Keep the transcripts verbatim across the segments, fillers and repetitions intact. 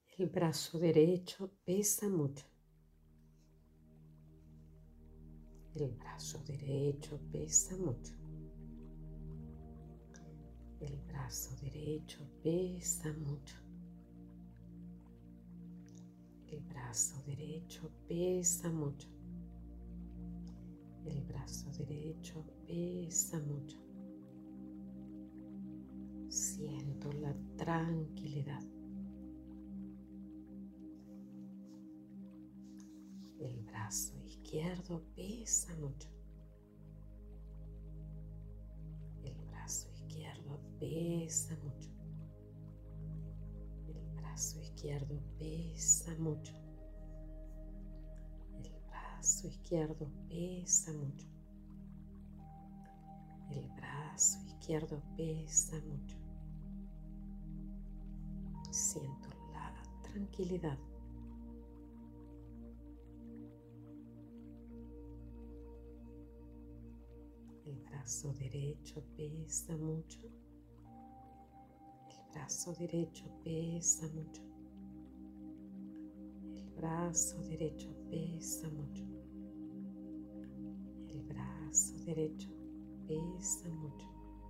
El brazo derecho pesa mucho. El brazo derecho pesa mucho. El brazo derecho pesa mucho. El brazo derecho pesa mucho. El brazo derecho pesa mucho. Siento la tranquilidad. El brazo izquierdo pesa mucho. El brazo izquierdo pesa mucho. El brazo izquierdo pesa mucho. El brazo izquierdo pesa mucho. El brazo izquierdo pesa mucho. Siento la tranquilidad. El brazo derecho pesa mucho. El brazo derecho pesa mucho. El brazo derecho pesa mucho. El brazo derecho pesa mucho.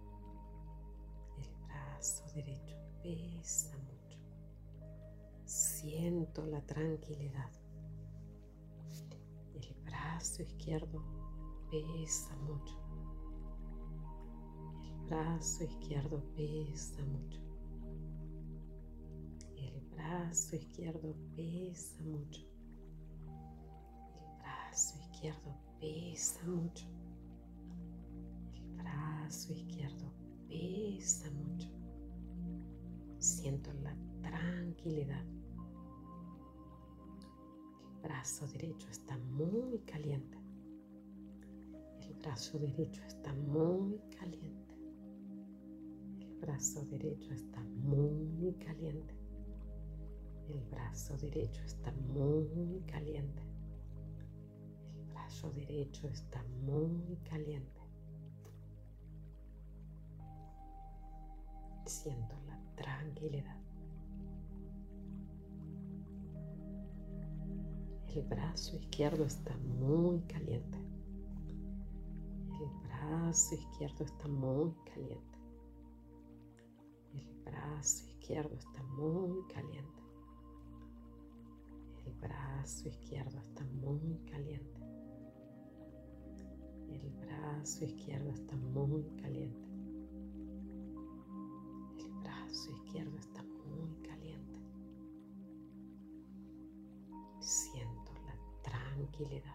El brazo derecho pesa mucho. Siento la tranquilidad. El brazo izquierdo pesa mucho. El brazo izquierdo pesa mucho. El brazo izquierdo pesa mucho. El brazo izquierdo pesa mucho. El brazo izquierdo pesa mucho. Siento la tranquilidad. El brazo derecho está muy caliente. El brazo derecho está muy caliente. El brazo derecho está muy caliente. El brazo derecho está muy caliente. El brazo derecho está muy caliente. Siento la tranquilidad. El brazo izquierdo está muy caliente. El brazo izquierdo está muy caliente. El brazo izquierdo está muy caliente. El brazo izquierdo está muy caliente. El brazo izquierdo está muy caliente. El brazo izquierdo está muy caliente. Siento la tranquilidad.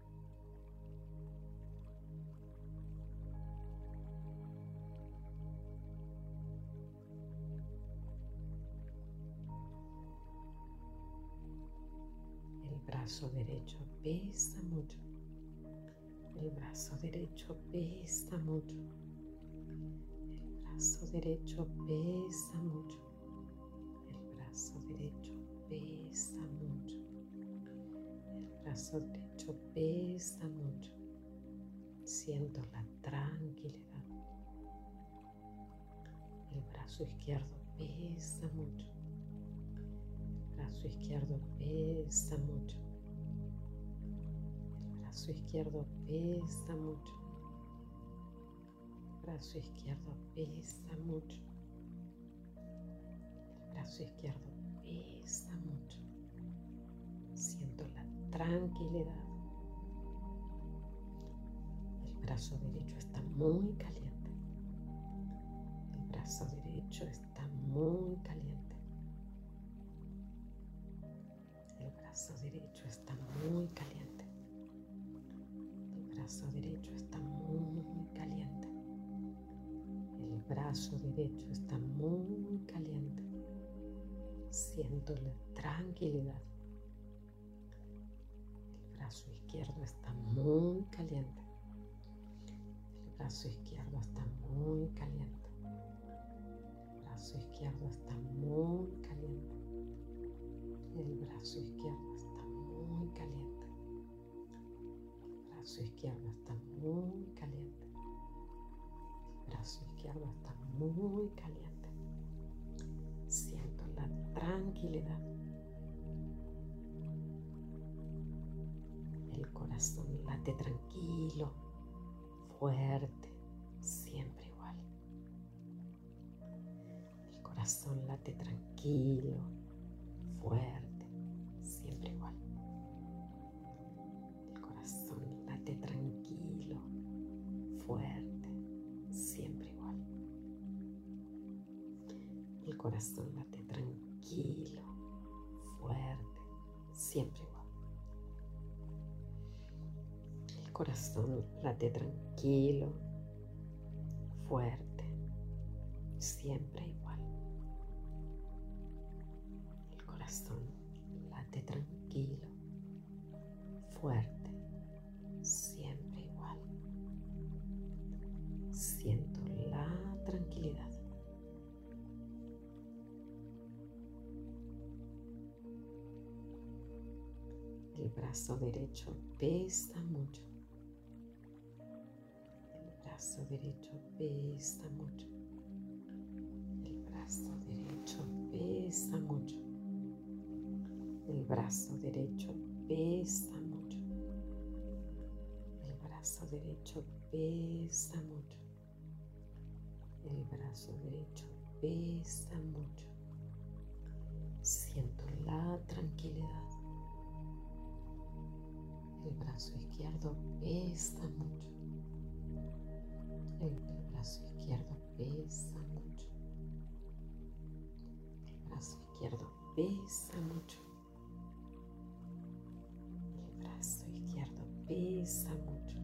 El brazo derecho pesa mucho. El brazo derecho pesa mucho. El brazo derecho pesa mucho. El brazo derecho pesa mucho. El brazo derecho pesa mucho. Siento la tranquilidad. El brazo izquierdo pesa mucho. El brazo izquierdo pesa mucho. El brazo izquierdo pesa mucho. El brazo izquierdo pesa mucho. El brazo izquierdo pesa mucho. Siento la tranquilidad. El brazo derecho está muy caliente. El brazo derecho está muy caliente. El brazo derecho está muy caliente. El brazo derecho está muy caliente. El brazo derecho está muy caliente. Siento la tranquilidad. El brazo izquierdo está muy caliente. El brazo izquierdo está muy caliente. El brazo izquierdo está muy caliente. El brazo izquierdo está muy caliente. El brazo izquierdo está muy caliente. El brazo izquierdo está muy caliente. Siento la tranquilidad. corazón late tranquilo, fuerte, siempre igual. El corazón late tranquilo, fuerte, siempre igual. El corazón late tranquilo, fuerte, siempre igual. El corazón late tranquilo, fuerte, siempre igual. El corazón late tranquilo, fuerte, siempre igual. El corazón late tranquilo, fuerte, siempre igual. Siento la tranquilidad. El brazo derecho pesa mucho. El brazo derecho pesa mucho. El brazo derecho pesa mucho. El brazo derecho pesa mucho. El brazo derecho pesa mucho. El brazo derecho pesa mucho. Siento la tranquilidad. El brazo izquierdo pesa mucho. El brazo izquierdo pesa mucho. El brazo izquierdo pesa mucho. El brazo izquierdo pesa mucho.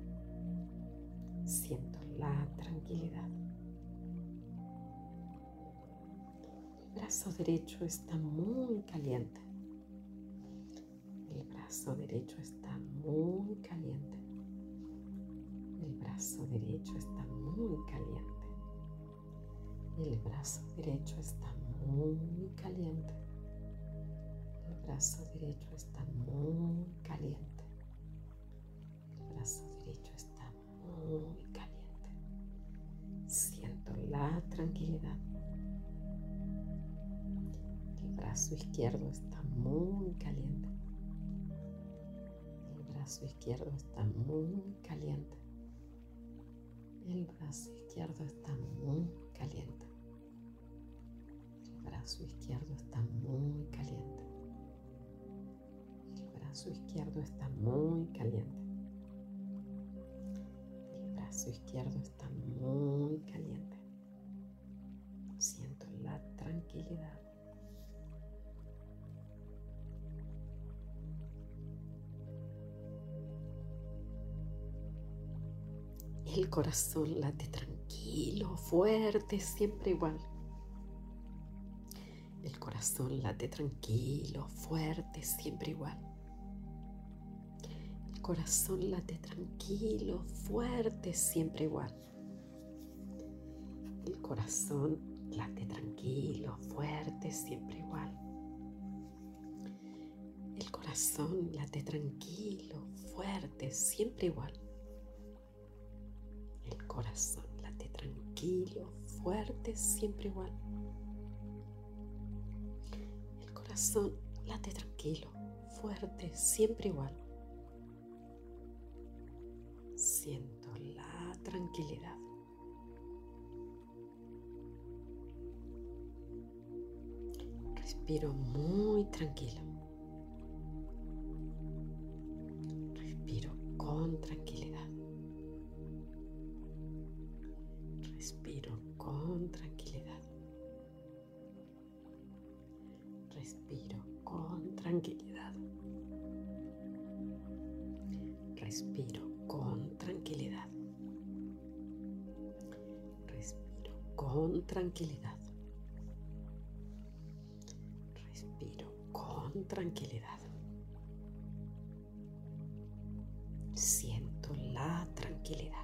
Siento la tranquilidad. El brazo derecho está muy caliente. El brazo derecho está muy caliente. El brazo derecho está muy caliente. El brazo derecho está muy caliente. El brazo derecho está muy caliente. El brazo derecho está muy caliente. Siento la tranquilidad. El brazo izquierdo está muy caliente. El brazo izquierdo está muy caliente. El brazo izquierdo está muy caliente. El brazo izquierdo está muy caliente. El brazo izquierdo está muy caliente. El brazo izquierdo está muy caliente. Siento la tranquilidad. El corazón late tranquilo, fuerte, siempre igual. El corazón late tranquilo, fuerte, siempre igual. El corazón late tranquilo, fuerte, siempre igual. El corazón late tranquilo, fuerte, siempre igual. El corazón late tranquilo, fuerte, siempre igual. El corazón late tranquilo, fuerte, siempre igual. El corazón late tranquilo, fuerte, siempre igual. Siento la tranquilidad. Respiro muy tranquilo. Respiro con tranquilidad. Respiro con tranquilidad. Respiro con tranquilidad. Respiro con tranquilidad. Respiro con tranquilidad. Respiro con tranquilidad. Siento la tranquilidad.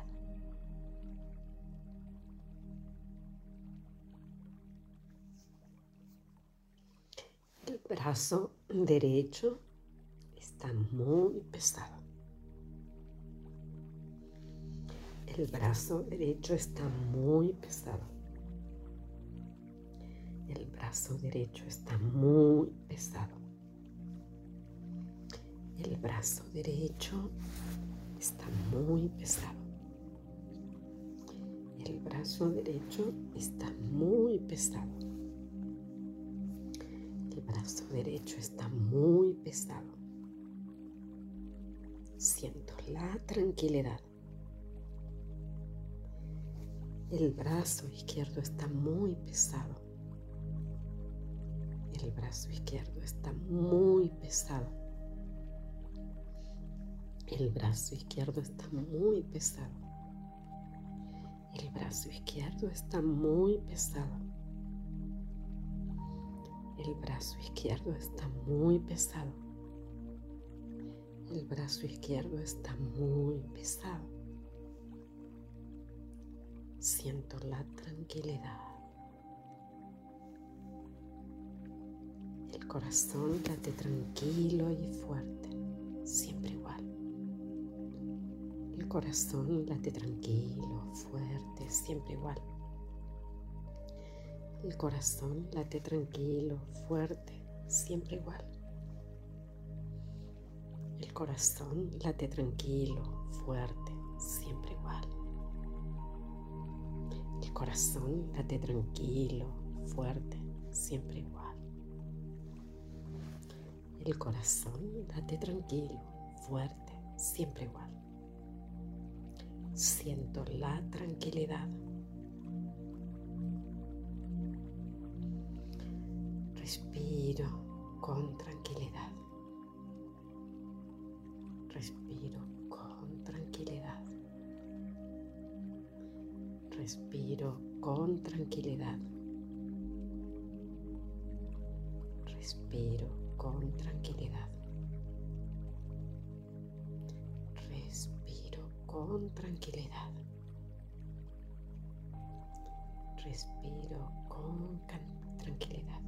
El brazo derecho está muy pesado. El brazo derecho está muy pesado. El brazo derecho está muy pesado. El brazo derecho está muy pesado. El brazo derecho está muy pesado. El brazo derecho está muy pesado. Siento la tranquilidad. El brazo izquierdo está muy pesado. El brazo izquierdo está muy pesado. El brazo izquierdo está muy pesado. El brazo izquierdo está muy pesado. El brazo izquierdo está muy pesado. El brazo izquierdo está muy pesado. Siento la tranquilidad. El corazón late tranquilo y fuerte, siempre igual. El corazón late tranquilo, fuerte, siempre igual. El corazón late tranquilo, fuerte, siempre igual. El corazón late tranquilo, fuerte, siempre igual. El corazón late tranquilo, fuerte, siempre igual. El corazón late tranquilo, fuerte, siempre igual. Siento la tranquilidad. Respiro con tranquilidad. Respiro con tranquilidad. Respiro con tranquilidad. Respiro con tranquilidad. Respiro con tranquilidad. Respiro con tranquilidad.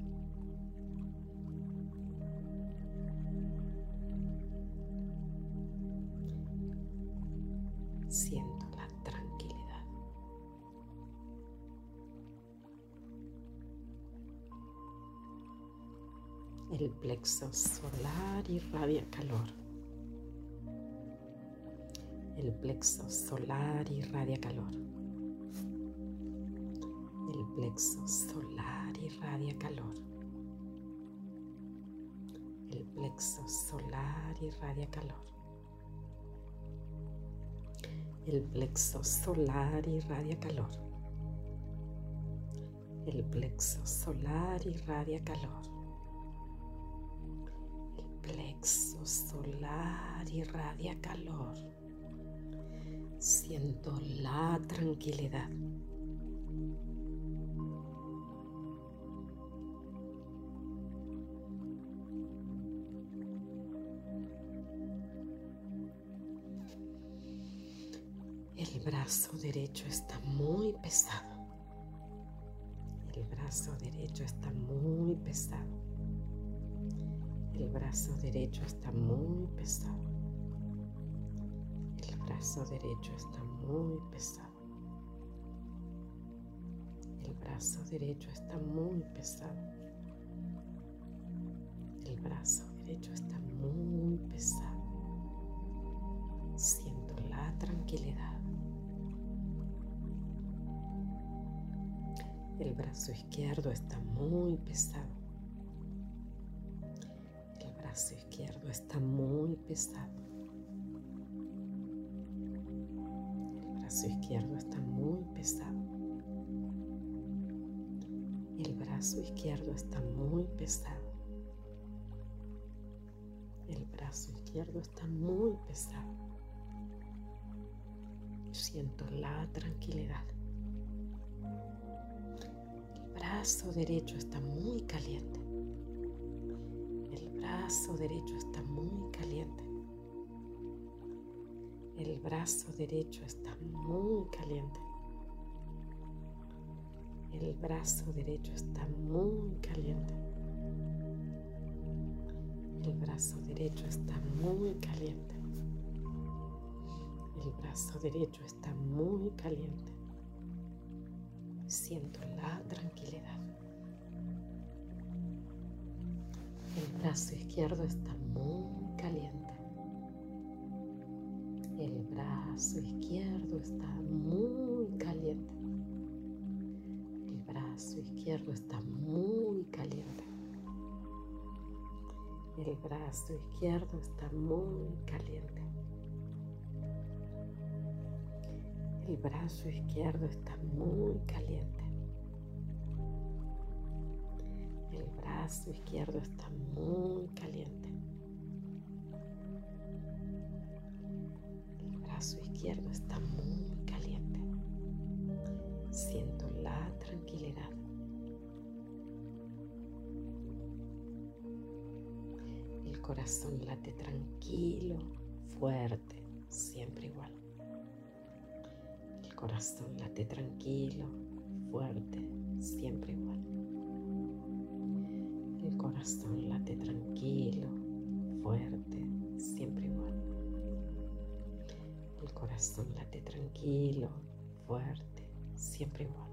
Siento la tranquilidad. El plexo solar irradia calor. El plexo solar irradia calor. El plexo solar irradia calor. El plexo solar irradia calor. El plexo solar irradia calor. El plexo solar irradia calor. El plexo solar irradia calor. Siento la tranquilidad. El brazo derecho está muy pesado. El brazo derecho está muy pesado. El brazo derecho está muy pesado. El brazo derecho está muy pesado. El brazo derecho está muy pesado. El brazo derecho está muy pesado. Siento la tranquilidad. El brazo izquierdo está muy pesado. El brazo izquierdo está muy pesado. El brazo izquierdo está muy pesado. El brazo izquierdo está muy pesado. El brazo izquierdo está muy pesado. Siento la tranquilidad. El brazo derecho está muy caliente. El brazo derecho está muy caliente. El brazo derecho está muy caliente. El brazo derecho está muy caliente. El brazo derecho está muy caliente. El brazo derecho está muy caliente. Siento la tranquilidad. El brazo izquierdo está muy caliente. brazo izquierdo está muy caliente. El brazo izquierdo está muy caliente. El brazo izquierdo está muy caliente. El brazo izquierdo está muy caliente. El brazo izquierdo está muy caliente. El brazo izquierdo está muy caliente. Siento la tranquilidad. El corazón late tranquilo, fuerte, siempre igual. El corazón late tranquilo, fuerte, siempre igual. El corazón late tranquilo, fuerte, siempre igual. El corazón late tranquilo, fuerte, siempre igual.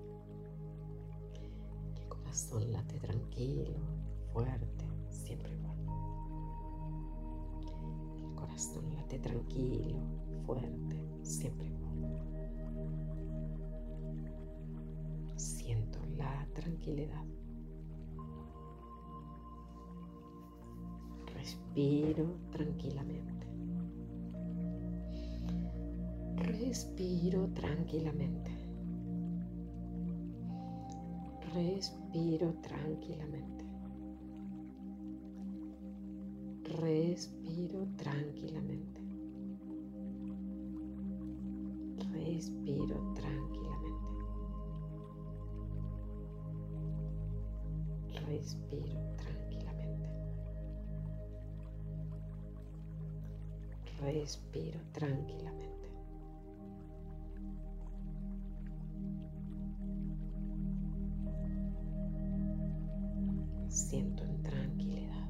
El corazón late tranquilo, fuerte, siempre igual. El corazón late tranquilo, fuerte, siempre igual. Siento la tranquilidad. Respiro tranquilamente. Respiro tranquilamente. Respiro tranquilamente. Respiro tranquilamente. Respiro tranquilamente. Respiro tranquilamente. Respiro tranquilamente. Siento en tranquilidad.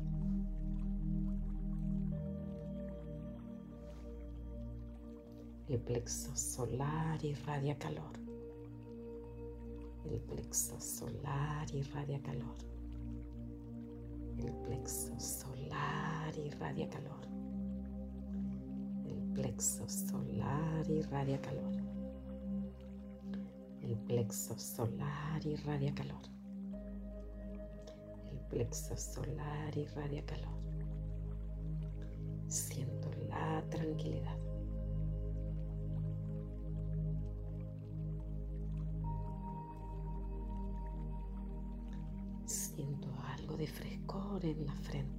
El plexo solar irradia calor. El plexo solar irradia calor. El plexo solar irradia calor. El plexo solar irradia calor. El plexo solar irradia calor. El plexo solar irradia calor. Siento la tranquilidad. Siento algo de frescor en la frente.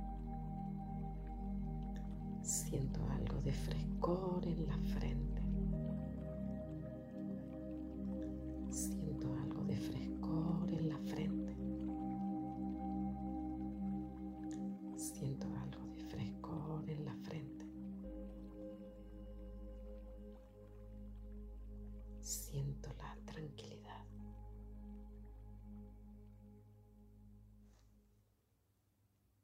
Siento algo de frescor en la frente. Siento algo de frescor en la frente. Siento algo de frescor en la frente. Siento la tranquilidad.